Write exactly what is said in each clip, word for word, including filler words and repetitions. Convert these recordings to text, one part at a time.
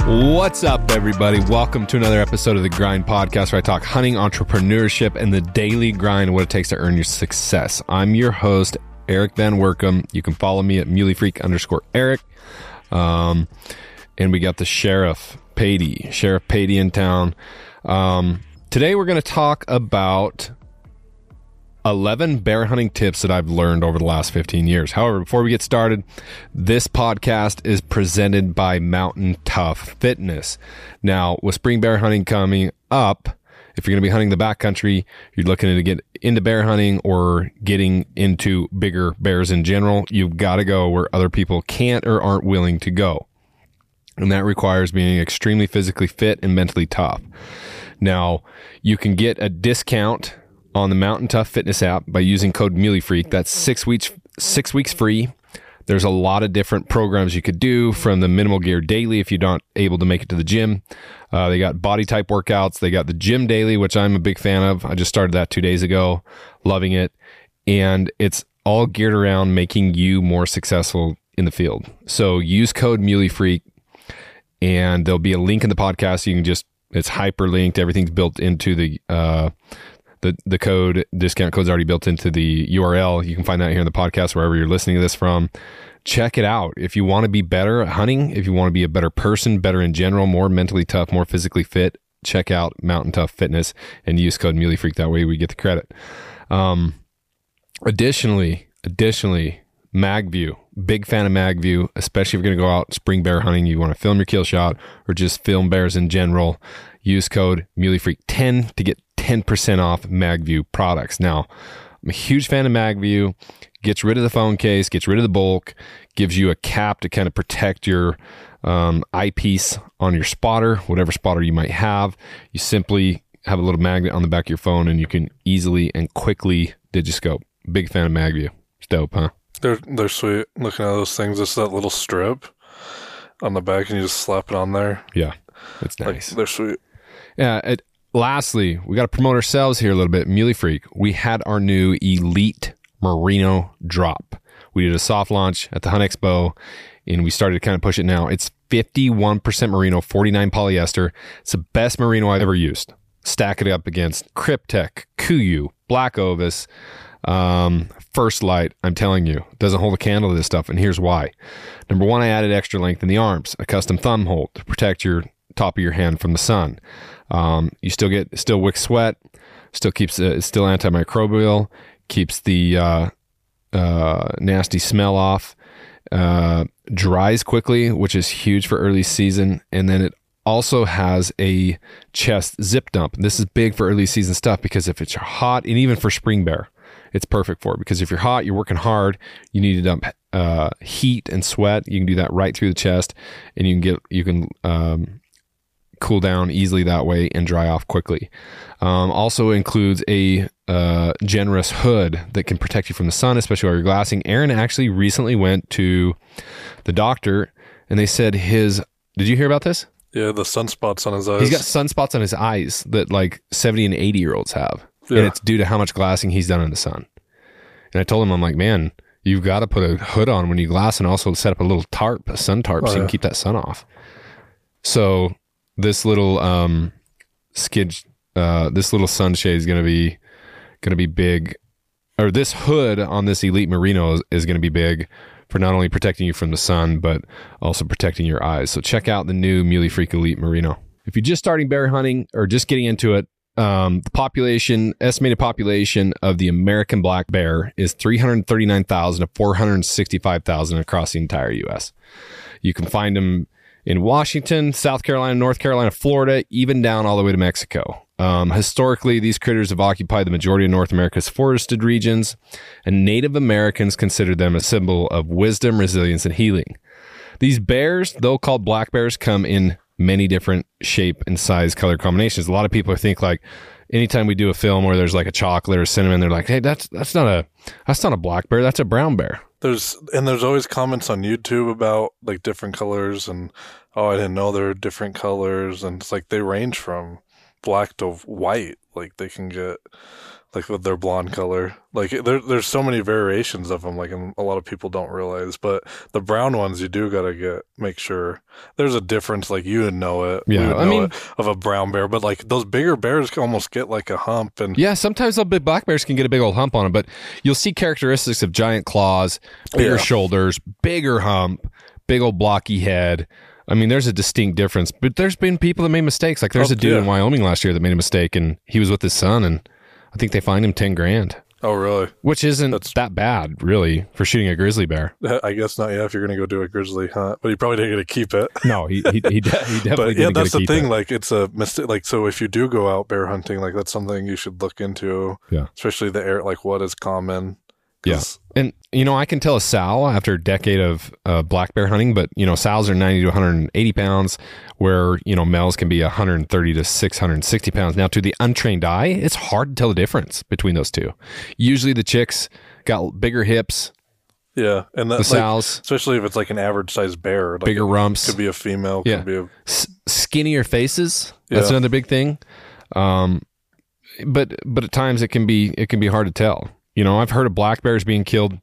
What's up, everybody? Welcome to another episode of The Grind Podcast, where I talk hunting, entrepreneurship, and the daily grind and what it takes to earn your success. I'm your host, Eric Van Workum. You can follow me at muleyfreak underscore Eric. Um, and we got the Sheriff Patey, Sheriff Patey in town. Um, today we're going to talk about eleven bear hunting tips that I've learned over the last fifteen years. However, before we get started, this podcast is presented by Mountain Tough Fitness. Now, with spring bear hunting coming up, if you're going to be hunting the backcountry, you're looking to get into bear hunting or getting into bigger bears in general, you've got to go where other people can't or aren't willing to go. And that requires being extremely physically fit and mentally tough. Now, you can get a discount on the Mountain Tough Fitness app by using code MuleyFreak. That's six weeks, six weeks free. There's a lot of different programs you could do, from the minimal gear daily if you're not able to make it to the gym. Uh, they got body type workouts. They got the gym daily, which I'm a big fan of. I just started that two days ago, loving it. And it's all geared around making you more successful in the field. So use code MuleyFreak, and there'll be a link in the podcast. You can just, it's hyperlinked. Everything's built into the, uh, The the code, discount code's already built into the U R L. You can find that here in the podcast, wherever you're listening to this from. Check it out. If you want to be better at hunting, if you want to be a better person, better in general, more mentally tough, more physically fit, check out Mountain Tough Fitness and use code MuleyFreak. That way we get the credit. Um, additionally, additionally, MagView. Big fan of MagView, especially if you're going to go out spring bear hunting, you want to film your kill shot or just film bears in general. Use code MuleyFreak ten to get ten percent off MagView products. Now, I'm a huge fan of MagView. Gets rid of the phone case, gets rid of the bulk, gives you a cap to kind of protect your um, eyepiece on your spotter, whatever spotter you might have. You simply have a little magnet on the back of your phone, and you can easily and quickly digiscope. Big fan of MagView. It's dope, huh? They're they're sweet. Looking at those things, it's that little strip on the back, and you just slap it on there. Yeah, it's nice. Like, they're sweet. Yeah. It, lastly, we got to promote ourselves here a little bit. MuleyFreak. We had our new Elite Merino drop. We did a soft launch at the Hunt Expo, and we started to kind of push it now. It's fifty-one percent merino, forty-nine polyester. It's the best merino I've ever used. Stack it up against Kryptek, Kuiu, Black Ovis, um, First Light. I'm telling you, it doesn't hold a candle to this stuff, and here's why. Number one, I added extra length in the arms, a custom thumb hold to protect your top of your hand from the sun. Um, you still get, still wicks sweat, still keeps, uh, it's still antimicrobial, keeps the, uh, uh, nasty smell off, uh, dries quickly, which is huge for early season. And then it also has a chest zip dump. This is big for early season stuff, because if it's hot, and even for spring bear, it's perfect for it, because if you're hot, you're working hard, you need to dump, uh, heat and sweat. You can do that right through the chest, and you can get, you can, um, cool down easily that way and dry off quickly. Um, also includes a uh, generous hood that can protect you from the sun, especially while you're glassing. Aaron actually recently went to the doctor, and they said his, did you hear about this? Yeah, the sunspots on his eyes. He's got sunspots on his eyes that like seventy and eighty year olds have. Yeah. And it's due to how much glassing he's done in the sun. And I told him, I'm like, man, you've got to put a hood on when you glass, and also set up a little tarp, a sun tarp, oh, so you yeah. can keep that sun off. So this little um, skid, uh, this little sunshade is going to be going to be big, or this hood on this Elite Merino is, is going to be big for not only protecting you from the sun, but also protecting your eyes. So check out the new MuleyFreak Elite Merino. If you're just starting bear hunting or just getting into it, um, the population, estimated population of the American black bear is three hundred thirty-nine thousand to four hundred sixty-five thousand across the entire U S. You can find them in Washington, South Carolina, North Carolina, Florida, even down all the way to Mexico. Um, historically, these critters have occupied the majority of North America's forested regions, and Native Americans consider them a symbol of wisdom, resilience, and healing. These bears, though called black bears, come in many different shape and size color combinations. A lot of people think like, anytime we do a film where there's like a chocolate or cinnamon, they're like, hey, that's that's not a that's not a black bear, that's a brown bear. There's and there's always comments on YouTube about like different colors, and oh, I didn't know there were different colors, and it's like they range from black to white. Like they can get like with their blonde color. Like there, there's so many variations of them. Like, and a lot of people don't realize. But the brown ones, you do gotta get make sure there's a difference. Like you would know it. Yeah, would I know mean, it of a brown bear. But like those bigger bears can almost get like a hump. And yeah, sometimes the big black bears can get a big old hump on them. But you'll see characteristics of giant claws, bigger Yeah. shoulders, bigger hump, big old blocky head. I mean, there's a distinct difference. But there's been people that made mistakes. Like there's Oh, a dude yeah. in Wyoming last year that made a mistake, and he was with his son, and I think they fined him ten grand. oh, really? Which isn't That's- that bad, really, for shooting a grizzly bear. I guess not. Yeah, if you're gonna go do a grizzly hunt, but you probably didn't get to keep it. No, he he, he, de- he definitely But yeah, didn't that's get to the keep thing. it. Like, it's a mistake. Like, so if you do go out bear hunting, like that's something you should look into. Yeah. Especially the air. Like, what is common? Yeah. 'Cause- And, you know, I can tell a sow after a decade of uh, black bear hunting, but, you know, sows are ninety to one hundred eighty pounds, where, you know, males can be one hundred thirty to six hundred sixty pounds. Now, to the untrained eye, it's hard to tell the difference between those two. Usually the chicks got bigger hips, Yeah, and that, the like, sows, especially if it's like an average sized bear, like bigger it rumps, could be a female, Yeah. could be a s- skinnier faces. That's Yeah. another big thing. Um, but but at times it can be it can be hard to tell. You know, I've heard of black bears being killed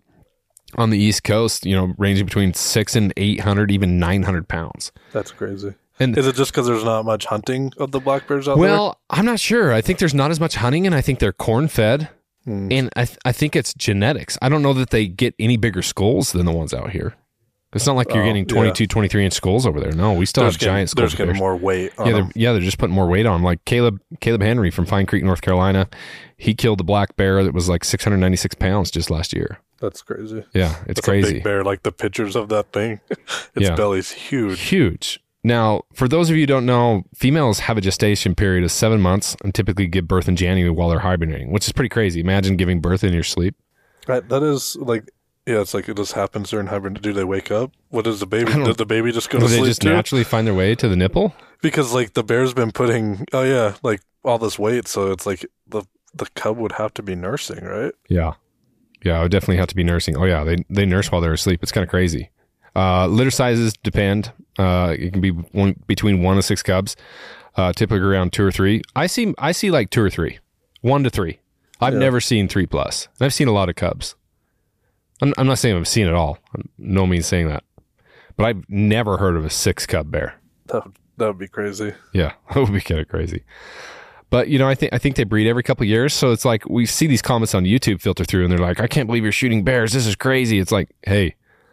on the East Coast, you know, ranging between six and eight hundred, even nine hundred pounds. that's crazy. And Is it just because there's not much hunting of the black bears out well, I'm not sure. I think there's not as much hunting, and I think they're corn fed, Hmm. and I th- I think it's genetics. I don't know that they get any bigger skulls than the ones out here. It's not like you're Oh, getting yeah. twenty-two, twenty-three inch skulls over there. No, we still there? have giant They're skulls. just getting bears. more weight on Yeah, they're, them. yeah, they're just putting more weight on 'em. Like Caleb, Caleb Henry from Fine Creek, North Carolina, he killed a black bear that was like six hundred ninety-six pounds just last year. That's crazy. Yeah, it's That's a crazy. big bear. Like the pictures of that thing, its Yeah. belly's huge. Huge. Now, for those of you who don't know, females have a gestation period of seven months and typically give birth in January while they're hibernating, which is pretty crazy. Imagine giving birth in your sleep. Right, that is like, yeah, it's like it just happens during hibernation. Do they wake up? What does the baby? I don't- Does the baby just go Do to they sleep just too? naturally find their way to the nipple? Because like the bear's been putting, oh yeah, like all this weight, so it's like the the cub would have to be nursing, right? Yeah. Yeah, I would definitely have to be nursing. Oh, yeah, they, they nurse while they're asleep. It's kind of crazy. Uh, litter sizes depend. Uh, it can be one, between one to six cubs, uh, typically around two or three. I see I see like two or three, one to three. I've Yeah. never seen three plus. And I've seen a lot of cubs. I'm, I'm not saying I've seen it all. I'm no means saying that. But I've never heard of a six cub bear. That would, that would be crazy. Yeah, that would be kind of crazy. But you know, I think I think they breed every couple of years, so it's like we see these comments on YouTube filter through, and they're like, "I can't believe you're shooting bears. This is crazy." It's like, hey,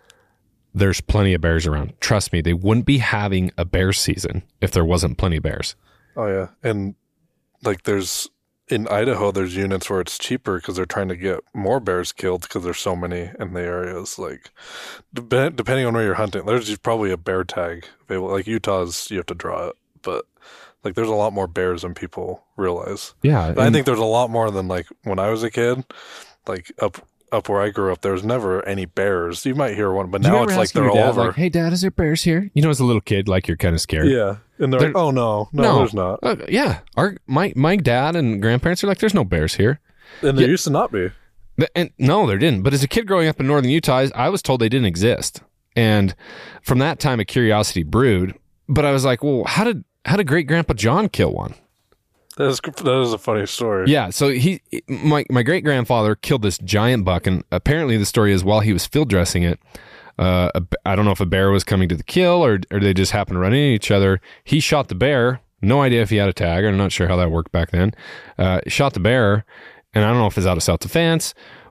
there's plenty of bears around. Trust me, they wouldn't be having a bear season if there wasn't plenty of bears. Oh yeah, and like there's in Idaho, there's units where it's cheaper because they're trying to get more bears killed because there's so many in the areas. Like dep- depending on where you're hunting, there's just probably a bear tag available. Like Utah's, you have to draw it, but like there's a lot more bears than people realize. Yeah, And I think there's a lot more than like when I was a kid. Like up up where I grew up, there was never any bears. You might hear one, but now it's like they're all over. Like, hey, Dad, is there bears here? You know, as a little kid, like you're kind of scared. Yeah, and they're, They're- like, oh no, no, No. there's not. Uh, yeah. Our my my dad and grandparents are like, there's no bears here. And there Yeah. used to not be. Th- And no, there didn't. But as a kid growing up in northern Utah, I was told they didn't exist. And from that time, a curiosity brewed. But I was like, well, how did how did great grandpa John kill one? That is that is a funny story. Yeah, so he my my great grandfather killed this giant buck, and apparently the story is while he was field dressing it, uh, a b- I don't know if a bear was coming to the kill or or they just happened to run into each other. He shot the bear. No idea if he had a tag. I'm not sure how that worked back then. Uh, shot the bear, and I don't know if it's out of self-defense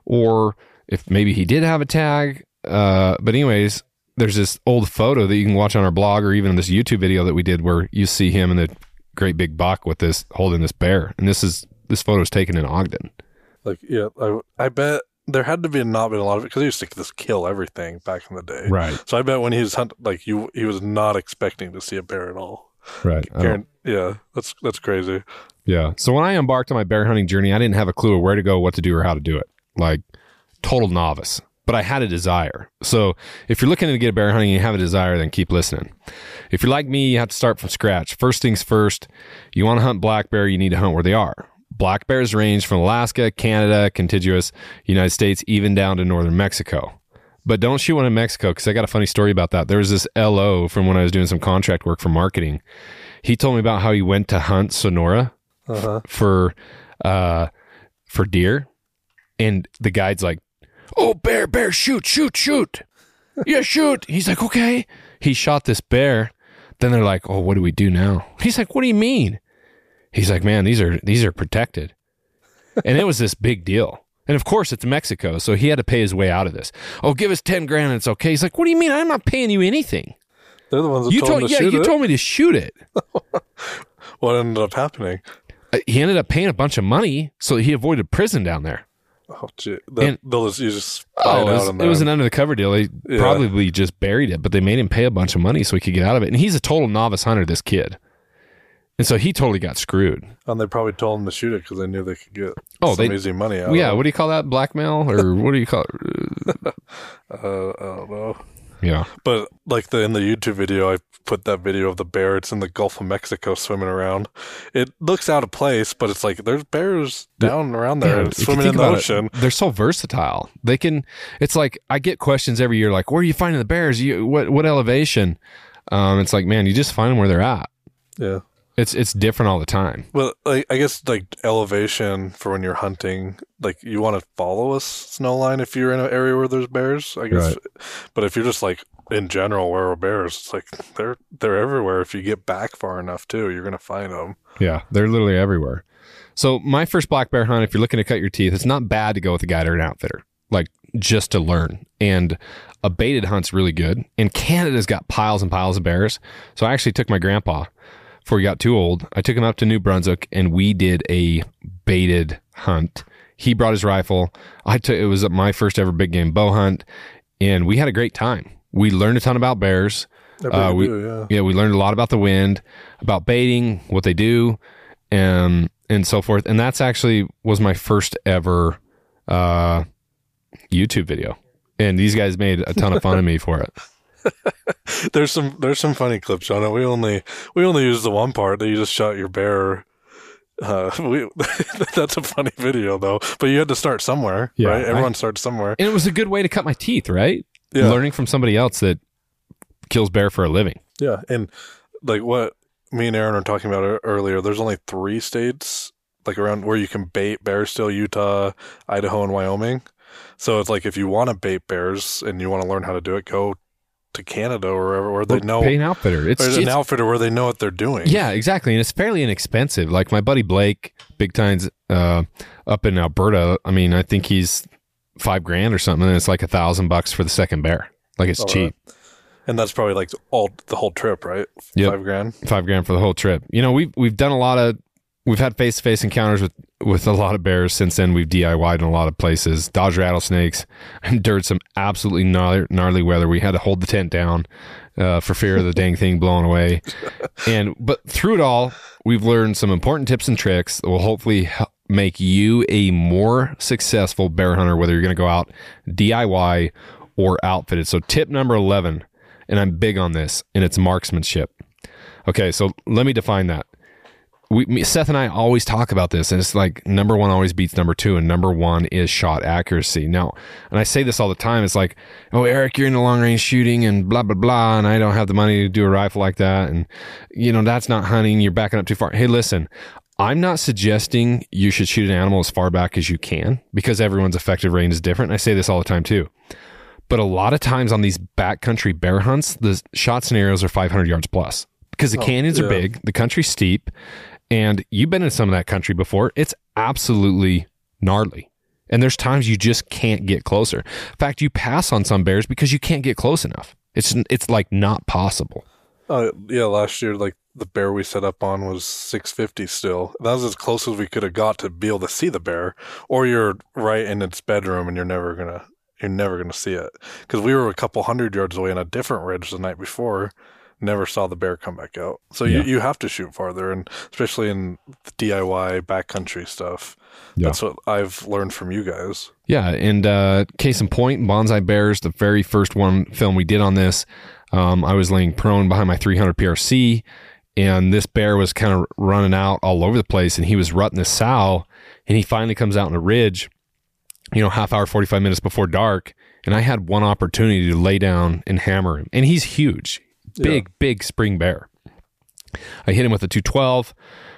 or if maybe he did have a tag. Uh, but anyways, there's this old photo that you can watch on our blog or even this YouTube video that we did where you see him in the great big buck with this holding this bear. And this is this photo is taken in Ogden. Like yeah, I I bet there had to be not been a lot of it because he used to just kill everything back in the day. Right. So I bet when he was hunt like you, he was not expecting to see a bear at all. Right. I don't- Karen, yeah, that's that's crazy. Yeah. So when I embarked on my bear hunting journey, I didn't have a clue of where to go, what to do, or how to do it. Like total novice. But I had a desire. So if you're looking to get a bear hunting and you have a desire, then keep listening. If you're like me, you have to start from scratch. First things first, you want to hunt black bear, you need to hunt where they are. Black bears range from Alaska, Canada, contiguous United States, even down to northern Mexico. But don't shoot one in Mexico, because I got a funny story about that. There was this L O from when I was doing some contract work for marketing. He told me about how he went to hunt Sonora Uh-huh. for uh, for deer. And the guide's like, oh, bear, bear, shoot, shoot, shoot. Yeah, shoot. He's like, okay. He shot this bear. Then they're like, oh, what do we do now? He's like, what do you mean? He's like, man, these are these are protected. And it was this big deal. And of course, it's Mexico, so he had to pay his way out of this. Oh, give us ten grand and it's okay. He's like, what do you mean? I'm not paying you anything. They're the ones that you told, told him to yeah, shoot you it. told me to shoot it. What ended up happening? Uh, he ended up paying a bunch of money, so he avoided prison down there. Oh, gee. That, And- they'll just, you just buy Oh, it it was, out on it was that. an under the cover deal. They Yeah. probably just buried it, but they made him pay a bunch of money so he could get out of it. And he's a total novice hunter, this kid. And so he totally got screwed. And they probably told him to shoot it because they knew they could get Oh, some they- easy money out Yeah, of what do you call that? Blackmail? Or what do you call it? it. Uh, I don't know. Yeah. But like the in the YouTube video, I put that video of the bear. It's in the Gulf of Mexico swimming around. It looks out of place, but it's like there's bears down around there Yeah, it's if you swimming think in the about it, ocean. they're so versatile. They can. It's like I get questions every year, like, "Where are you finding the bears? You what what elevation?" Um, it's like, man, you just find them where they're at. Yeah. It's it's different all the time. Well, like, I guess like elevation for when you're hunting, like you want to follow a snow line if you're in an area where there's bears, I guess. Right. But if you're just like in general, where are bears? It's like they're they're everywhere. If you get back far enough, too, you're gonna find them. Yeah, they're literally everywhere. So my first black bear hunt, if you're looking to cut your teeth, it's not bad to go with a guide or an outfitter, like just to learn. And a baited hunt's really good. And Canada's got piles and piles of bears. So I actually took my grandpa. Before he got too old, I took him up to New Brunswick and we did a baited hunt. He brought his rifle. I took, it was my first ever big game bow hunt and we had a great time. We learned a ton about bears. I bet Uh, you we, do, yeah. yeah, we learned a lot about the wind, about baiting, what they do, and, and so forth. And that's actually was my first ever, uh, YouTube video. And these guys made a ton of fun of me for it. There's some there's some funny clips on it. We only we only used the one part that you just shot your bear. Uh, we that's a funny video though. But you had to start somewhere, Yeah, right? I- Everyone starts somewhere. And it was a good way to cut my teeth, right? Yeah. Learning from somebody else that kills bear for a living. Yeah, and like what me and Aaron were talking about ear- earlier, there's only three states like around where you can bait bears still: Utah, Idaho, and Wyoming. So it's like if you want to bait bears and you want to learn how to do it, go to Canada or wherever where they know. Pay an outfitter. It's, Or an it's outfitter where they know what they're doing. yeah, exactly, and it's fairly inexpensive. Like my buddy Blake, big times uh, up in Alberta. I mean, I think he's five grand or something, and it's like a thousand bucks for the second bear. Like it's All cheap. right. And that's probably like all the whole trip, right? Yep. Five grand. Five grand for the whole trip. You know, we've we've done a lot of we've had face to face encounters with with a lot of bears since then. We've D I Y'd in a lot of places, dodged rattlesnakes, endured some absolutely gnarly, gnarly weather. We had to hold the tent down uh, for fear of the dang thing blowing away. And but through it all, we've learned some important tips and tricks that will hopefully help make you a more successful bear hunter, whether you're going to go out D I Y or outfitted. So tip number eleven, and I'm big on this, and it's marksmanship. Okay, so let me define that. We, me, Seth and I always talk about this, and it's like number one always beats number two, and number one is shot accuracy. Now, and I say this all the time, it's like, oh, Eric, you're into long range shooting and blah, blah, blah, and I don't have the money to do a rifle like that, and, you know, that's not hunting, you're backing up too far. Hey, listen, I'm not suggesting you should shoot an animal as far back as you can, because everyone's effective range is different. I say this all the time, too. But a lot of times on these backcountry bear hunts, the shot scenarios are five hundred yards plus, because the Oh, canyons are yeah. big, the country's steep, and you've been in some of that country before. It's absolutely gnarly. And there's times you just can't get closer. In fact, you pass on some bears because you can't get close enough. It's it's like not possible. Uh, yeah, last year, like the bear we set up on was six fifty still. That was as close as we could have got to be able to see the bear. Or you're right in its bedroom and you're never gonna you're never gonna see it. Because we were a couple hundred yards away on a different ridge the night before. Never saw the bear come back out. So Yeah. you, you have to shoot farther, and especially in the D I Y backcountry stuff. Yeah. That's what I've learned from you guys. Yeah, and uh, case in point, Bonsai Bears, the very first one film we did on this, um, I was laying prone behind my three hundred P R C, and this bear was kind of running out all over the place, and he was rutting this sow, and he finally comes out on a ridge, you know, half hour, forty-five minutes before dark, and I had one opportunity to lay down and hammer him, and he's huge, big, Yeah. big spring bear. I hit him with a two twelve,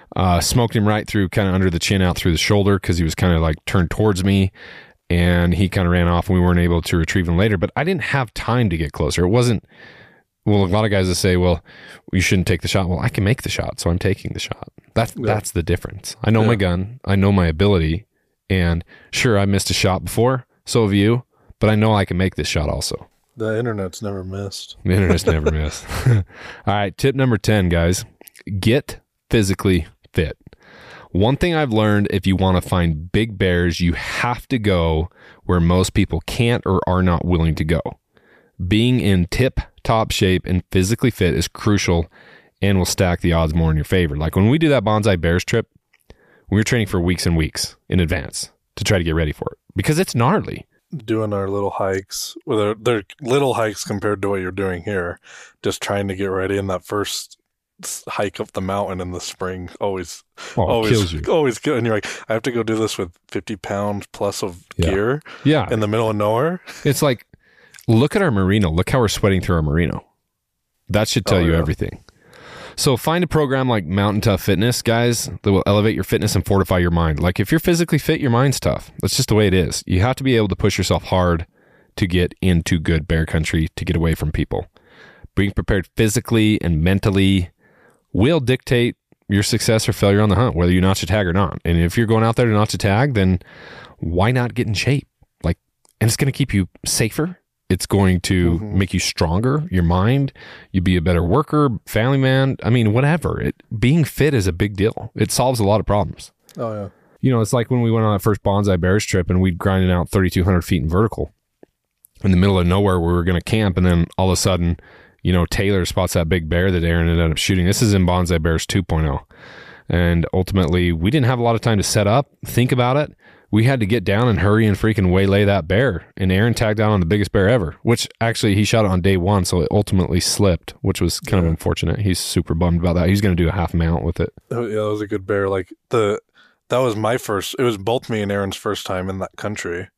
Uh, smoked him right through, kind of under the chin, out through the shoulder, because he was kind of like turned towards me, and he kind of ran off, and we weren't able to retrieve him later. But I didn't have time to get closer. It wasn't, well, a lot of guys that say, well, you shouldn't take the shot. Well, I can make the shot, so I'm taking the shot. That's, yeah. that's the difference. I know yeah. my gun. I know my ability. And sure, I missed a shot before, so have you, but I know I can make this shot also. The internet's never missed. The internet's never missed. All right, tip number ten, guys. Get physically fit. One thing I've learned, if you want to find big bears, you have to go where most people can't or are not willing to go. Being in tip-top shape and physically fit is crucial and will stack the odds more in your favor. Like when we do that Bonsai Bears trip, we were training for weeks and weeks in advance to try to get ready for it because it's gnarly. Doing our little hikes, well, they're, they're little hikes compared to what you're doing here, just trying to get ready in that first hike up the mountain in the spring always oh, always kills you. always kill, and you're like, I have to go do this with fifty pounds plus of yeah. gear yeah in the middle of nowhere. It's like, look at our merino, look how we're sweating through our merino. That should tell oh, you yeah. everything. So find a program like Mountain Tough Fitness, guys, that will elevate your fitness and fortify your mind. Like if you're physically fit, your mind's tough. That's just the way it is. You have to be able to push yourself hard to get into good bear country, to get away from people. Being prepared physically and mentally will dictate your success or failure on the hunt, whether you notch a tag or not. And if you're going out there to notch a tag, then why not get in shape? Like, and it's going to keep you safer. It's going to mm-hmm. make you stronger, your mind. You'd be a better worker, family man. I mean, whatever. It, being fit is a big deal. It solves a lot of problems. Oh, yeah. You know, it's like when we went on that first Bonsai Bears trip and we'd grinding out thirty-two hundred feet in vertical in the middle of nowhere where we were going to camp. And then all of a sudden, you know, Taylor spots that big bear that Aaron ended up shooting. This is in Bonsai Bears two point oh. And ultimately, we didn't have a lot of time to set up, think about it. We had to get down and hurry and freaking waylay that bear. And Aaron tagged out on the biggest bear ever, which actually he shot it on day one, so it ultimately slipped, which was kind yeah. of unfortunate. He's super bummed about that. He's going to do a half mount with it. Oh, yeah, that was a good bear. Like the that was my first. It was both me and Aaron's first time in that country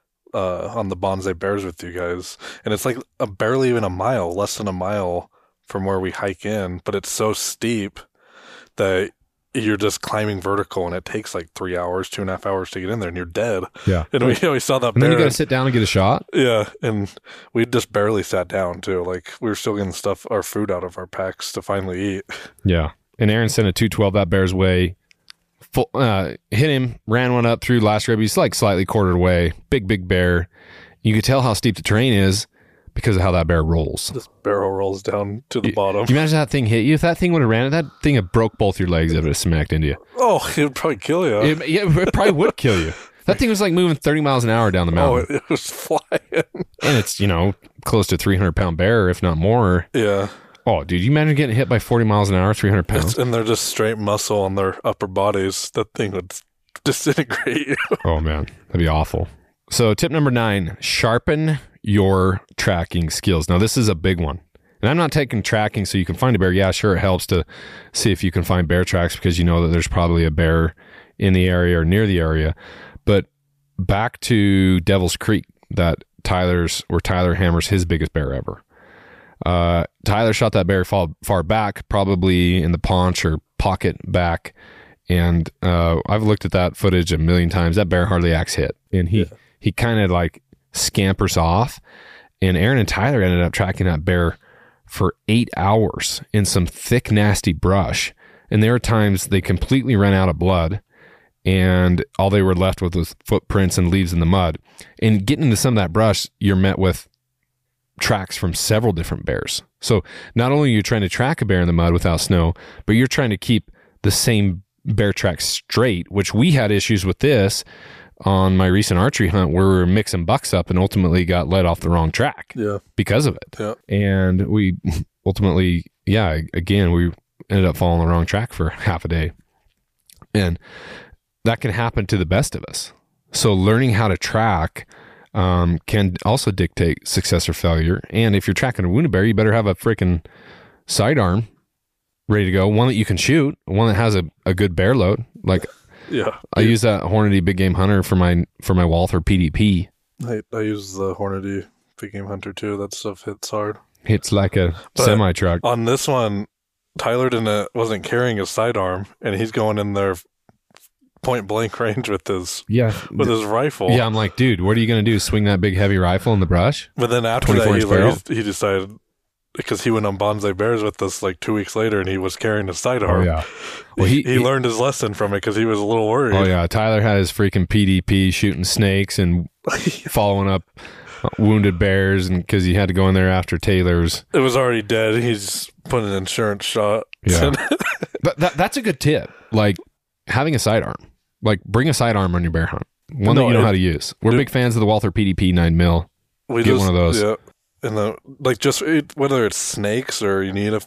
uh, on the Bonsai Bears with you guys, and it's like a barely even a mile, less than a mile from where we hike in, but it's so steep that you're just climbing vertical, and it takes like three hours, two and a half hours to get in there, and you're dead. Yeah. And we, we saw that and bear. then you got to sit down and get a shot? Yeah. And we just barely sat down, too. Like, we were still getting stuff, our food out of our packs to finally eat. Yeah. And Aaron sent a two twelve that bear's way. Full, uh, hit him, ran one up through last rib. He's like slightly quartered away. Big, big bear. You could tell how steep the terrain is because of how that bear rolls. This barrel rolls down to the you, bottom. Can you imagine that thing hit you? If that thing would have ran it, that thing would broke both your legs if it had smacked into you. Oh, it would probably kill you. It, yeah, it probably would kill you. That thing was like moving thirty miles an hour down the mountain. Oh, it, it was flying. And it's, you know, close to three hundred pound bear, if not more. Yeah. Oh, dude, you imagine getting hit by forty miles an hour, three hundred pounds? It's, and they're just straight muscle on their upper bodies. That thing would disintegrate you. Oh, man. That'd be awful. So tip number nine, sharpen your tracking skills. Now, this is a big one. And I'm not taking tracking so you can find a bear. Yeah, sure, it helps to see if you can find bear tracks because you know that there's probably a bear in the area or near the area. But back to Devil's Creek, that Tyler's, where Tyler hammers his biggest bear ever. Uh, Tyler shot that bear far, far back, probably in the paunch or pocket back. And uh, I've looked at that footage a million times. That bear hardly acts hit. And he, yeah. he kind of like scampers off. And Aaron and Tyler ended up tracking that bear for eight hours in some thick, nasty brush. And there are times they completely ran out of blood and all they were left with was footprints and leaves in the mud. And getting into some of that brush, you're met with tracks from several different bears. So not only are you trying to track a bear in the mud without snow, but you're trying to keep the same bear track straight, which we had issues with this on my recent archery hunt where we were mixing bucks up and ultimately got led off the wrong track yeah. because of it. Yeah. And we ultimately, yeah, again, we ended up following the wrong track for half a day. And that can happen to the best of us. So learning how to track um, can also dictate success or failure. And if you're tracking a wounded bear, you better have a freaking sidearm ready to go, one that you can shoot, one that has a, a good bear load. Like, yeah, I use that Hornady Big Game Hunter for my for my Walther P D P. I, I use the Hornady Big Game Hunter too. That stuff hits hard. Hits like a semi truck. On this one, Tyler didn't wasn't carrying his sidearm, and he's going in there point blank range with his yeah with his rifle. Yeah, I'm like, dude, what are you gonna do? Swing that big heavy rifle in the brush? But then after that, he, like, he decided, because he went on Bonsai Bears with us like two weeks later, and he was carrying his sidearm. Oh yeah, well he he, he learned his lesson from it because he was a little worried. Oh yeah, Tyler had his freaking P D P shooting snakes and following up wounded bears, and because he had to go in there after Taylor's. It was already dead. He's put an insurance shot. Yeah, but that that's a good tip. Like having a sidearm. Like bring a sidearm on your bear hunt. One no, that you know it, how to use. We're it, big fans of the Walther P D P nine mil. We Get just, one of those. Yeah, and the like just it, whether it's snakes or you need a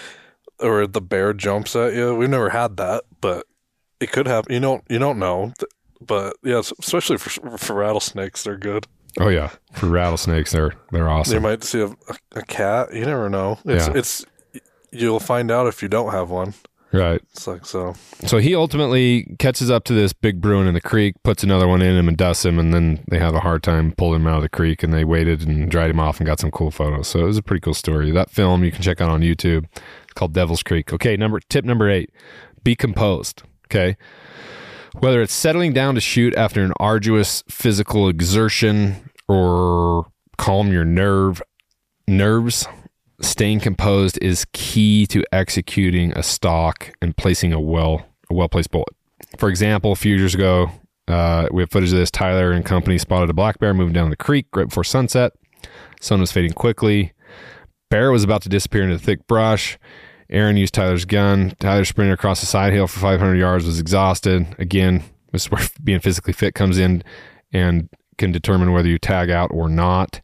or the bear jumps at you. We've never had that, but it could happen. You don't you don't know. But yeah, especially for for rattlesnakes, they're good. Oh yeah, for rattlesnakes, they're they're awesome. You might see a, a, a cat. You never know. It's yeah. it's you'll find out if you don't have one. Right. It's like so. So he ultimately catches up to this big Bruin in the creek, puts another one in him and dusts him, and then they have a hard time pulling him out of the creek, and they waited and dried him off and got some cool photos. So it was a pretty cool story. That film you can check out on YouTube. It's called Devil's Creek. Okay, number tip number eight, be composed. Okay. Whether it's settling down to shoot after an arduous physical exertion or calm your nerve nerves, staying composed is key to executing a stalk and placing a well a well placed bullet. For example, a few years ago, uh, we have footage of this. Tyler and company spotted a black bear moving down the creek right before sunset. Sun was fading quickly. Bear was about to disappear into the thick brush. Aaron used Tyler's gun. Tyler sprinted across the side hill for five hundred yards, was exhausted. Again, this is where being physically fit comes in and can determine whether you tag out or not.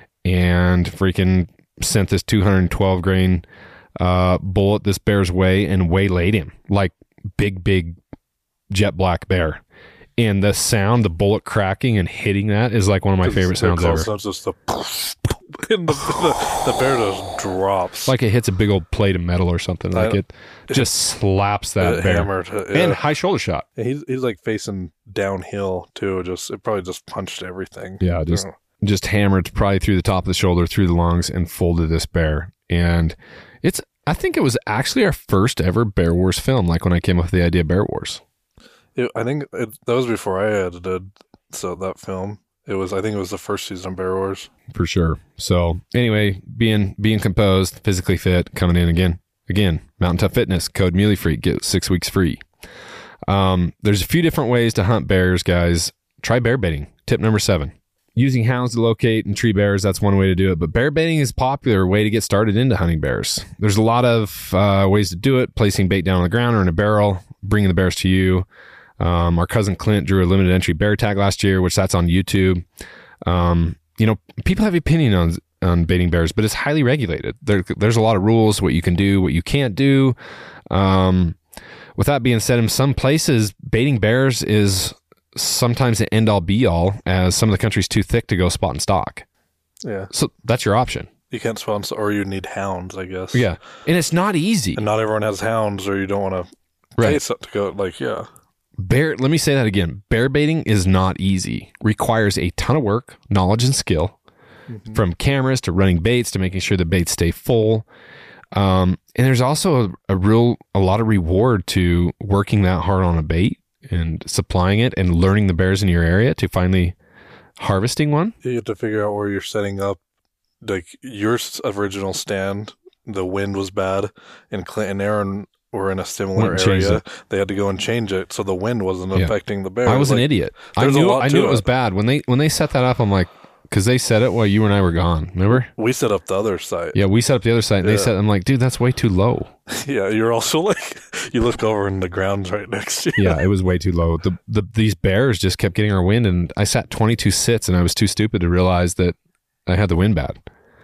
And freaking sent this two hundred twelve grain uh, bullet this bear's way and waylaid him like big, big jet black bear. And the sound, the bullet cracking and hitting that is like one of my favorite sounds ever. Sounds just the, and the, the, the bear just drops. Like it hits a big old plate of metal or something. Like it, it just slaps that it bear. Hammered, yeah. And high shoulder shot. And he's he's like facing downhill too. Just it probably just punched everything. Yeah, just just hammered probably through the top of the shoulder, through the lungs, and folded this bear. And it's I think it was actually our first ever Bear Wars film. Like when I came up with the idea of Bear Wars. It, I think it, that was before I edited. So that film, it was. I think it was the first season of Bear Wars for sure. So anyway, being being composed, physically fit, coming in again, again. Mountain Tough Fitness code Muley Freak, get six weeks free. Um, there's a few different ways to hunt bears, guys. Try bear baiting. Tip number seven: using hounds to locate and tree bears. That's one way to do it. But bear baiting is a popular way to get started into hunting bears. There's a lot of uh, ways to do it: placing bait down on the ground or in a barrel, bringing the bears to you. Um, our cousin Clint drew a limited entry bear tag last year, which that's on YouTube. Um, you know, people have opinion on on baiting bears, but it's highly regulated. There, there's a lot of rules, what you can do, what you can't do. Um, with that being said, in some places, baiting bears is sometimes the end all be all, as some of the country's too thick to go spot and stalk. Yeah. So that's your option. You can't spot and stalk, or you need hounds, I guess. Yeah. And it's not easy. And not everyone has hounds, or you don't want to pay something to go, like, yeah. Bear, let me say that again. Bear baiting is not easy. Requires a ton of work, knowledge, and skill. Mm-hmm. From cameras to running baits to making sure the baits stay full. Um, and there's also a, a real, a lot of reward to working that hard on a bait and supplying it and learning the bears in your area to finally harvesting one. You have to figure out where you're setting up. Like your original stand, the wind was bad, and Clint and Aaron were in a similar area. They had to go and change it so the wind wasn't yeah. affecting the bear. I was like, an idiot. I knew I knew it was bad when they when they set that up. I'm like, because they set it while you and I were gone. Remember? We set up the other site. Yeah, we set up the other site, and yeah. they set. I'm like, dude, that's way too low. Yeah, you're also like, you look over and the ground's right next to you. Yeah, it was way too low. The the these bears just kept getting our wind, and I sat twenty-two sits, and I was too stupid to realize that I had the wind bad.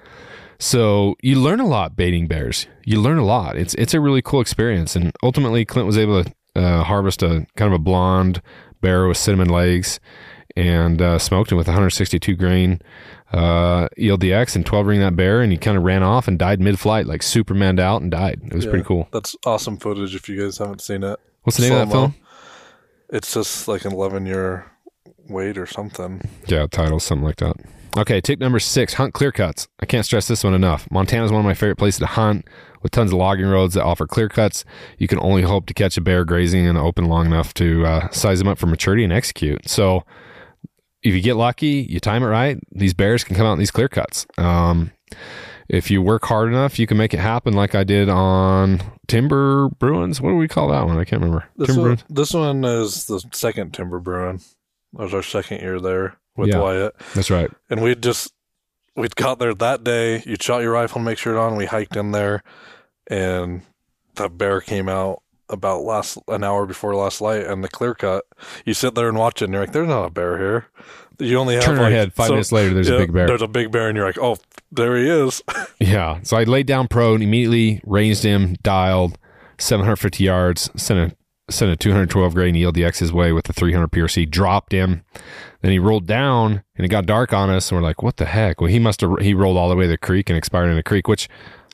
So you learn a lot baiting bears. You learn a lot. It's it's a really cool experience. And ultimately, Clint was able to uh, harvest a kind of a blonde bear with cinnamon legs and uh, smoked him with one sixty-two grain uh, E L D X and twelve ring that bear. And he kind of ran off and died mid-flight, like Superman'd out and died. It was yeah, pretty cool. That's awesome footage if you guys haven't seen it. What's the name Slow of that film? It's just like an eleven-year wait or something. Yeah, title, something like that. Okay, tip number six, hunt clear cuts. I can't stress this one enough. Montana is one of my favorite places to hunt with tons of logging roads that offer clear cuts. You can only hope to catch a bear grazing in the open long enough to uh, size them up for maturity and execute. So if you get lucky, you time it right, these bears can come out in these clear cuts. Um, if you work hard enough, you can make it happen like I did on Timber Bruins. What do we call that one? I can't remember. This, Timber one, Bruins? this one is the second Timber Bruin. That was our second year there with Yeah, Wyatt. That's right. And we just, we'd got there that day. You shot your rifle and make sure it on. We hiked in there, and that bear came out about last an hour before last light, and the clear cut. You sit there and watch it, and you're like, "There's not a bear here." You only have Turn like, our head. Five so, minutes later, there's yeah, a big bear. There's a big bear, and you're like, "Oh, there he is." Yeah. So I laid down prone, immediately ranged him, dialed seven hundred fifty yards, sent a sent a two hundred twelve grain E L D X his way with the three hundred P R C, dropped him. Then he rolled down, and it got dark on us, and we're like, "What the heck?" Well, he must have he rolled all the way to the creek and expired in the creek, which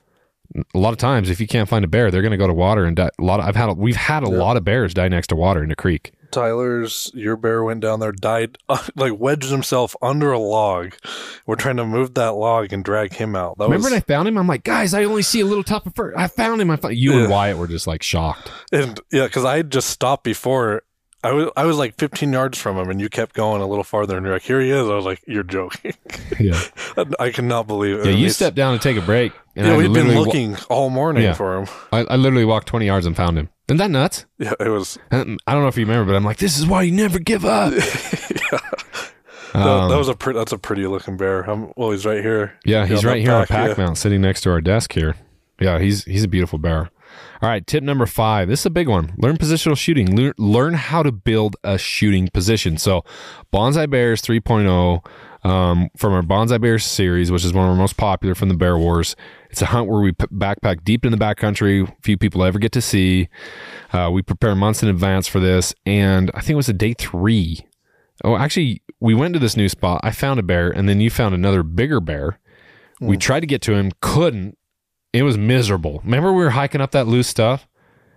a lot of times, if you can't find a bear, they're going to go to water and die. A lot of I've had we've had a Yeah. lot of bears die next to water in the creek. Tyler's, your bear went down there, died, like wedged himself under a log. We're trying to move that log and drag him out. That Remember was, when I found him? I'm like, guys, I only see a little top of fur. I found him. I found you and Yeah. Wyatt were just like shocked. and yeah, because I had just stopped before. I was I was like fifteen yards from him, and you kept going a little farther, and you're like, "Here he is." I was like, "You're joking." Yeah, I cannot believe it. yeah. And You he's- stepped down to take a break, and Yeah, I we'd been literally wa- looking all morning Yeah. for him. I, I literally walked twenty yards and found him. Isn't that nuts? Yeah, it was. And I don't know if you remember, but I'm like, this is why you never give up. yeah. that, Um, that was a pretty. That's a pretty looking bear. I'm, well, he's right here. Yeah, he's on right that here on a pack, pack yeah. mount sitting next to our desk here. Yeah, he's he's a beautiful bear. All right, tip number five. This is a big one. Learn positional shooting. Learn, learn how to build a shooting position. So Bonsai Bears three point oh um, from our Bonsai Bears series, which is one of our most popular from the Bear Wars. It's a hunt where we p- backpack deep in the backcountry. Few people ever get to see. Uh, we prepare months in advance for this. And I think it was a day three. Oh, actually, we went to this new spot. I found a bear, and then you found another bigger bear. We tried to get to him, couldn't. It was miserable. Remember we were hiking up that loose stuff?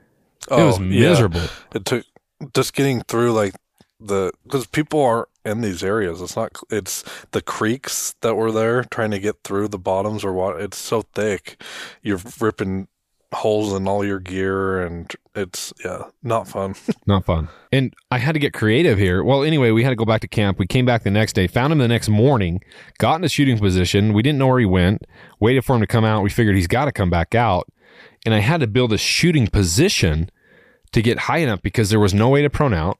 It was Oh, yeah. miserable. It took just getting through like the because people aren't in these areas. It's not. It's the creeks that were there trying to get through the bottoms or what. It's so thick. You're ripping holes in all your gear, and it's yeah, not fun. Not fun. And I had to get creative here. Well, anyway, we had to go back to camp. We came back the next day, found him the next morning, got in a shooting position. We didn't know where he went, waited for him to come out. We figured he's got to come back out. And I had to build a shooting position to get high enough because there was no way to prone out.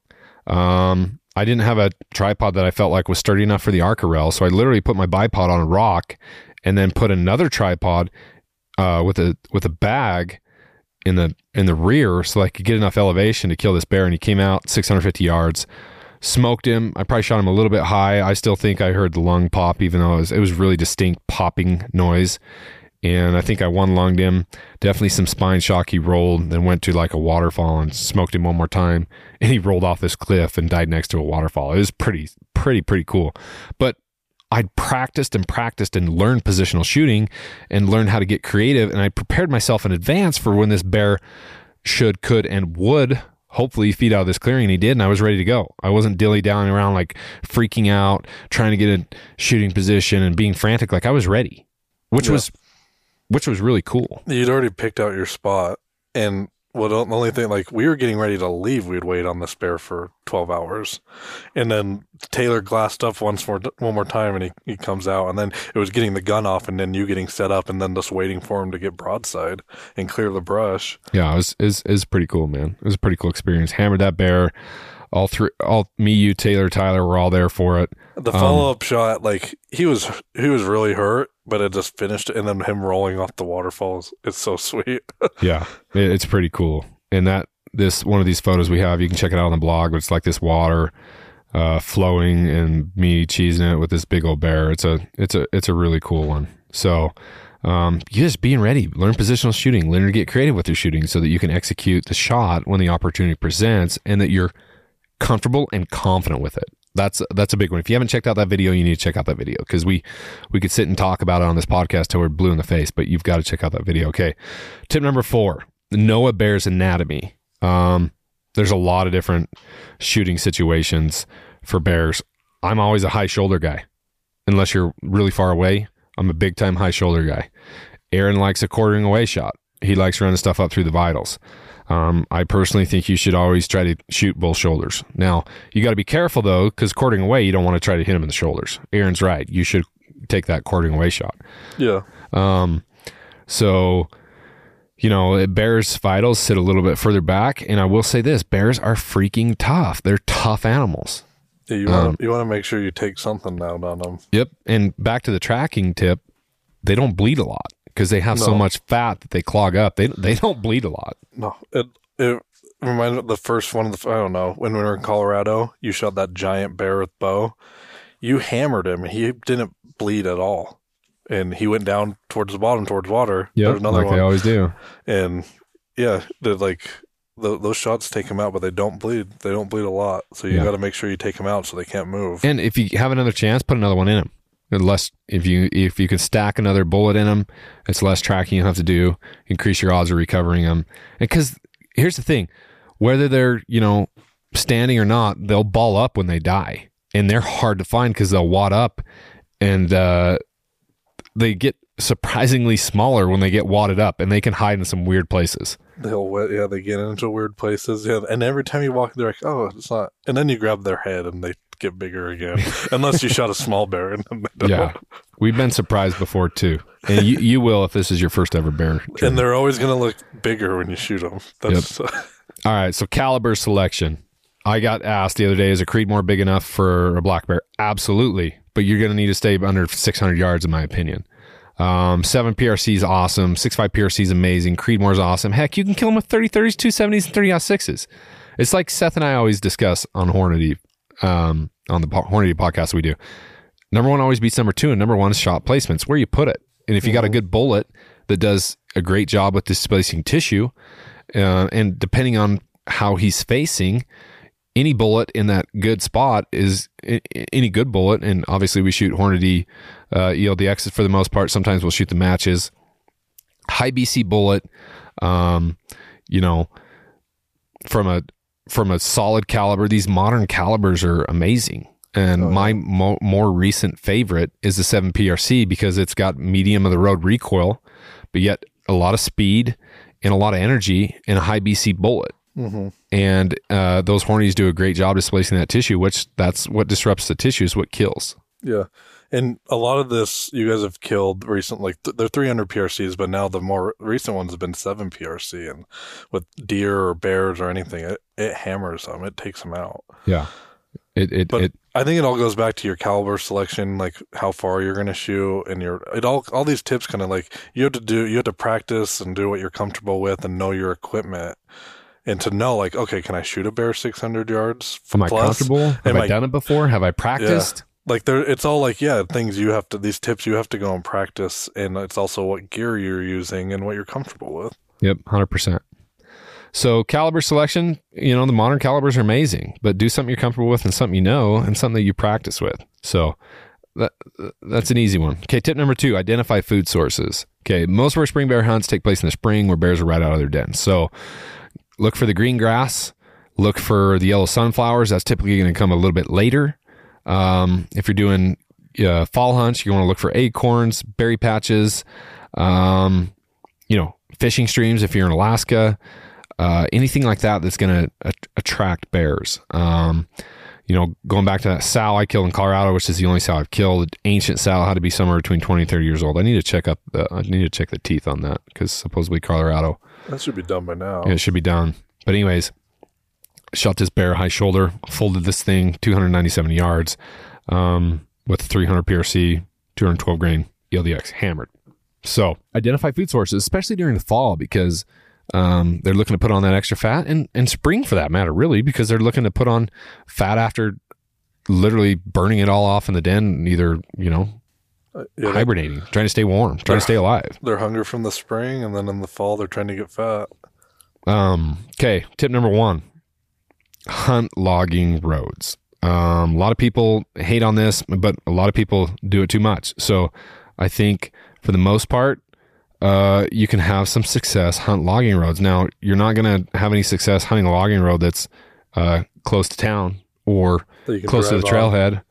Um, I didn't have a tripod that I felt like was sturdy enough for the Arca rail. So I literally put my bipod on a rock and then put another tripod uh, with a with a bag in the in the rear so I could get enough elevation to kill this bear. And he came out six hundred fifty yards, smoked him. I probably shot him a little bit high. I still think I heard the lung pop, even though it was, it was really distinct popping noise. And I think I one lunged him. Definitely some spine shock. He rolled, then went to like a waterfall and smoked him one more time. And he rolled off this cliff and died next to a waterfall. It was pretty, pretty, pretty cool. But I'd practiced and practiced and learned positional shooting and learned how to get creative. And I prepared myself in advance for when this bear should, could, and would hopefully feed out of this clearing. And he did. And I was ready to go. I wasn't dilly-dallying around like freaking out, trying to get a shooting position and being frantic. Like I was ready, which Yeah. was, which was really cool. You'd already picked out your spot, and well, the only thing, like, we were getting ready to leave. We'd wait on this bear for twelve hours, and then Taylor glassed up once more, one more time, and he, he comes out, and then it was getting the gun off, and then you getting set up, and then just waiting for him to get broadside and clear the brush. Yeah, it was, it was, it was pretty cool, man. It was a pretty cool experience. Hammered that bear. All three, all me, you, Taylor, Tyler, were all there for it. The follow up um, shot, like he was, he was really hurt, but it just finished, and then him rolling off the waterfalls. It's so sweet. Yeah, it, it's pretty cool. And that this one of these photos we have, you can check it out on the blog. It's like this water uh, flowing and me cheesing it with this big old bear. It's a, it's a, it's a really cool one. So. Um, you just being ready, learn positional shooting, learn to get creative with your shooting so that you can execute the shot when the opportunity presents and that you're comfortable and confident with it. That's that's a big one. If you haven't checked out that video, you need to check out that video because we we could sit and talk about it on this podcast till we're blue in the face, but you've got to check out that video. Okay. Tip number four, know a bear's anatomy. Um, there's a lot of different shooting situations for bears. I'm always a high shoulder guy. unless you're really far away. I'm a big time high shoulder guy. Aaron likes a quartering away shot. He likes running stuff up through the vitals. Um, I personally think you should always try to shoot both shoulders. Now, you got to be careful, though, because quartering away, you don't want to try to hit him in the shoulders. Aaron's right. You should take that quartering away shot. Yeah. Um, so, you know, bears' vitals sit a little bit further back, and I will say this, bears are freaking tough. They're tough animals. Yeah, you want um, you want to make sure you take something out on them. Yep, and back to the tracking tip, they don't bleed a lot. Because they have no. so much fat that they clog up. They they don't bleed a lot. No. It it reminds me of the first one of the, I don't know, when we were in Colorado, you shot that giant bear with bow. You hammered him. He didn't bleed at all. And he went down towards the bottom, towards water. Yeah, like one. They always do. And yeah, like the, those shots take them out, but they don't bleed. They don't bleed a lot. So you yeah. got to make sure you take them out so they can't move. And if you have another chance, put another one in them. Less if you if you can stack another bullet in them, it's less tracking you have to do. Increase your odds of recovering them. Because here's the thing: whether they're you know standing or not, they'll ball up when they die, and they're hard to find because they'll wad up, and uh, they get surprisingly smaller when they get wadded up, and they can hide in some weird places. They'll yeah, they get into weird places. Yeah, and every time you walk, they're like, oh, it's not. And then you grab their head, and they get bigger again, unless you shot a small bear. And yeah, we've been surprised before too, and you you will if this is your first ever bear journey. And they're always going to look bigger when you shoot them. That's, yep. All right, so caliber selection. I got asked the other day, is a Creedmoor big enough for a black bear? Absolutely, but you're going to need to stay under six hundred yards, in my opinion. Um, seven P R C is awesome. six five P R C is amazing. Creedmoor is awesome. Heck, you can kill them with thirty thirties, two seventies, and thirty sixes. It's like Seth and I always discuss on Hornady. Um, on the Hornady podcast we do. Number one always beats number two, and number one is shot placements, where you put it. And if you got a good bullet that does a great job with displacing tissue, uh, and depending on how he's facing, any bullet in that good spot is any good bullet. And obviously we shoot Hornady uh, E L D Xs for the most part. Sometimes we'll shoot the matches. High B C bullet, um, you know, from a from a solid caliber. These modern calibers are amazing. And oh, yeah. my mo- more recent favorite is the seven P R C because it's got medium of the road recoil, but yet a lot of speed and a lot of energy and a high B C bullet. Mm-hmm. And uh, those Hornadies do a great job displacing that tissue, which that's what disrupts the tissue, is what kills. Yeah. And a lot of this you guys have killed recently. Th- they're three hundred P R Cs, but now the more recent ones have been seven P R C. And with deer or bears or anything, it, it hammers them. It takes them out. Yeah. It, it, but it, I think it all goes back to your caliber selection, like how far you're going to shoot, and your it all all these tips kind of like you have to do you have to practice and do what you're comfortable with and know your equipment, and to know like, okay, can I shoot a bear six hundred yards? Am I comfortable? Have I, I done it before? Have I practiced? Yeah. Like there, it's all like yeah, things you have to these tips you have to go and practice, and it's also what gear you're using and what you're comfortable with. Yep, one hundred percent. So caliber selection, you know, the modern calibers are amazing, but do something you're comfortable with and something you know and something that you practice with. So that that's an easy one. Okay, tip number two, identify food sources. Okay, most of our spring bear hunts take place in the spring where bears are right out of their dens. So look for the green grass, look for the yellow sunflowers. That's typically going to come a little bit later. Um, if you're doing uh, fall hunts, you want to look for acorns, berry patches, um, you know, fishing streams if you're in Alaska. Uh, anything like that that's going to a- attract bears. Um, you know, going back to that sow I killed in Colorado, which is the only sow I've killed. Ancient sow had to be somewhere between twenty and thirty years old. I need to check up. The, I need to check the teeth on that because supposedly Colorado. That should be done by now. Yeah, it should be done. But anyways, shot this bear high shoulder, folded this thing two hundred ninety-seven yards um, with three hundred P R C, two hundred twelve grain E L D X, hammered. So identify food sources, especially during the fall, because Um, they're looking to put on that extra fat, and, and spring for that matter, really, because they're looking to put on fat after literally burning it all off in the den, either, you know, uh, yeah, hibernating, trying to stay warm, trying to stay alive. They're hungry from the spring, and then in the fall, they're trying to get fat. Um, okay. Tip number one, hunt logging roads. Um, a lot of people hate on this, but a lot of people do it too much. So I think for the most part, Uh, you can have some success hunt logging roads. Now, you're not going to have any success hunting a logging road that's uh, close to town or close to the trailhead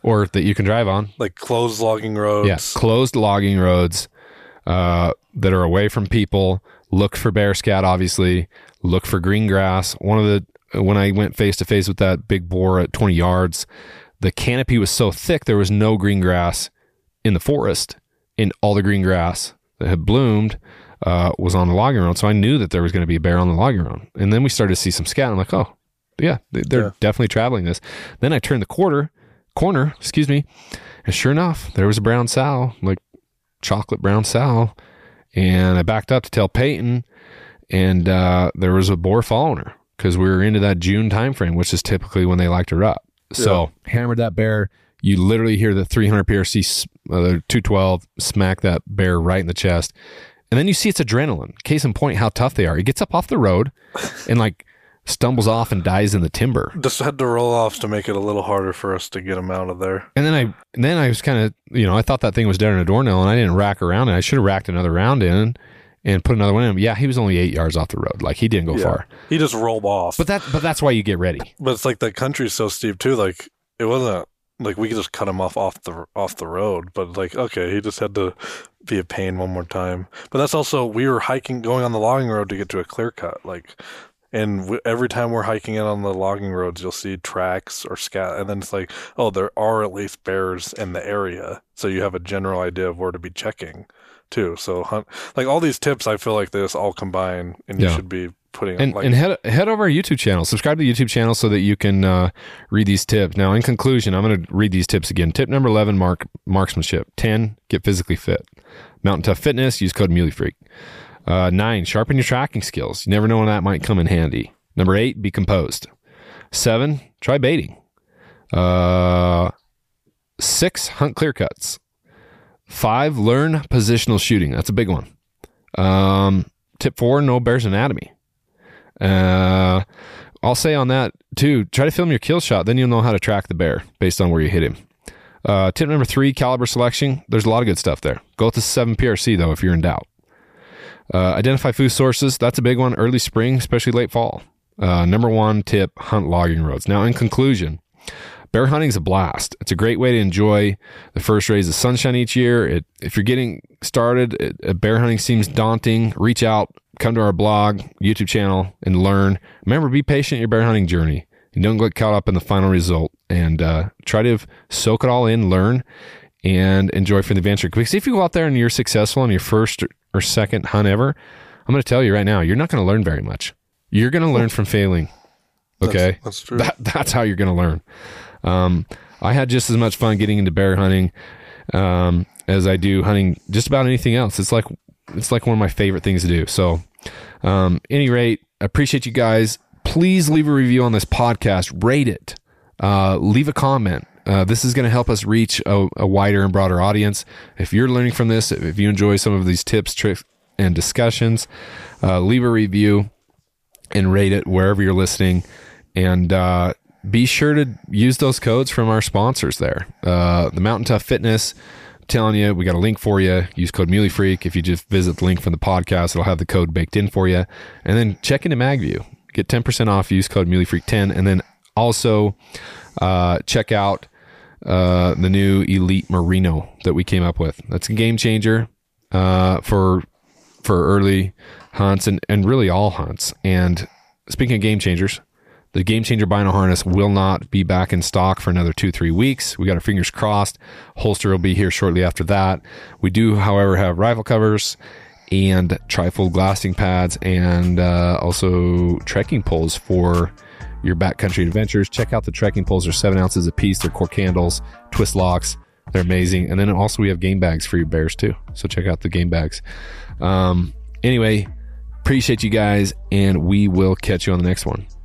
or that you can drive on. Like closed logging roads. Yeah, closed logging roads uh, that are away from people. Look for bear scat, obviously. Look for green grass. One of the, when I went face to face with that big boar at twenty yards, the canopy was so thick there was no green grass in the forest, and all the green grass that had bloomed uh, was on the logging road. So I knew that there was going to be a bear on the logging road. And then we started to see some scat. I'm like, oh, yeah, they're yeah. definitely traveling this. Then I turned the quarter, corner, excuse me, and sure enough, there was a brown sow, like chocolate brown sow. And I backed up to tell Peyton, and uh, there was a boar following her because we were into that June timeframe, which is typically when they like to rut. So yeah. hammered that bear. You literally hear the three hundred P R C, uh, two twelve smack that bear right in the chest. And then you see it's adrenaline. Case in point, how tough they are. He gets up off the road and like stumbles off and dies in the timber. Just had to roll off to make it a little harder for us to get him out of there. And then I and then I was kind of, you know, I thought that thing was dead in a doornail, and I didn't rack around it. I should have racked another round in and put another one in. Yeah, he was only eight yards off the road. Like, he didn't go yeah. far. He just rolled off. But that but that's why you get ready. But it's like the country's so steep too. Like, it wasn't like we could just cut him off off the off the road. But like, okay, he just had to be a pain one more time. But that's also, we were hiking, going on the logging road to get to a clear cut. Like, and w- every time we're hiking in on the logging roads, you'll see tracks or scat, and then it's like, oh, there are at least bears in the area, so you have a general idea of where to be checking too. So, hunt, like all these tips, I feel like they just all combine, and you yeah. should be putting. And, like, and head head over our YouTube channel, subscribe to the YouTube channel so that you can uh, read these tips. Now, in conclusion, I'm going to read these tips again. Tip number eleven: mark marksmanship. Ten: get physically fit. Mountain Tough Fitness. Use code MuleyFreak. Uh, nine, sharpen your tracking skills. You never know when that might come in handy. Number eight, be composed. Seven, try baiting. Uh, six, hunt clear cuts. Five, learn positional shooting. That's a big one. Um, tip four, know bear's anatomy. Uh, I'll say on that too, try to film your kill shot. Then you'll know how to track the bear based on where you hit him. Uh, tip number three, caliber selection. There's a lot of good stuff there. Go with the seven P R C though if you're in doubt. Uh, identify food sources. That's a big one. Early spring, especially late fall. Uh, number one tip, hunt logging roads. Now, in conclusion, bear hunting is a blast. It's a great way to enjoy the first rays of sunshine each year. It, if you're getting started, it, uh, bear hunting seems daunting, reach out, come to our blog, YouTube channel, and learn. Remember, be patient in your bear hunting journey. And don't get caught up in the final result. And uh, try to soak it all in, learn, and enjoy for the adventure. Because if you go out there and you're successful on your first or second hunt ever, I'm going to tell you right now, you're not going to learn very much. You're going to learn from failing. Okay? That's, that's true. That, that's how you're going to learn. Um, I had just as much fun getting into bear hunting um, as I do hunting just about anything else. It's like it's like one of my favorite things to do. So, um, any rate, I appreciate you guys. Please leave a review on this podcast. Rate it. Uh, leave a comment. Uh, this is going to help us reach a, a wider and broader audience. If you're learning from this, if you enjoy some of these tips, tricks, and discussions, uh, leave a review and rate it wherever you're listening. And uh, be sure to use those codes from our sponsors there. Uh, the Mountain Tough Fitness, I'm telling you, we got a link for you. Use code MuleyFreak. If you just visit the link from the podcast, it'll have the code baked in for you. And then check into MagView. Get ten percent off. Use code MuleyFreak ten. And then also uh, check out Uh, the new Elite Merino that we came up with. That's a game changer uh, for for early hunts and, and really all hunts. And speaking of game changers, the Game Changer Bino Harness will not be back in stock for another two, three weeks. We got our fingers crossed. Holster will be here shortly after that. We do, however, have rifle covers and trifold glassing pads and uh, also trekking poles for your backcountry adventures. Check out the trekking poles. They're seven ounces a piece. They're core candles, twist locks. They're amazing. And then also we have game bags for your bears too. So check out the game bags. Um, anyway, appreciate you guys, and we will catch you on the next one.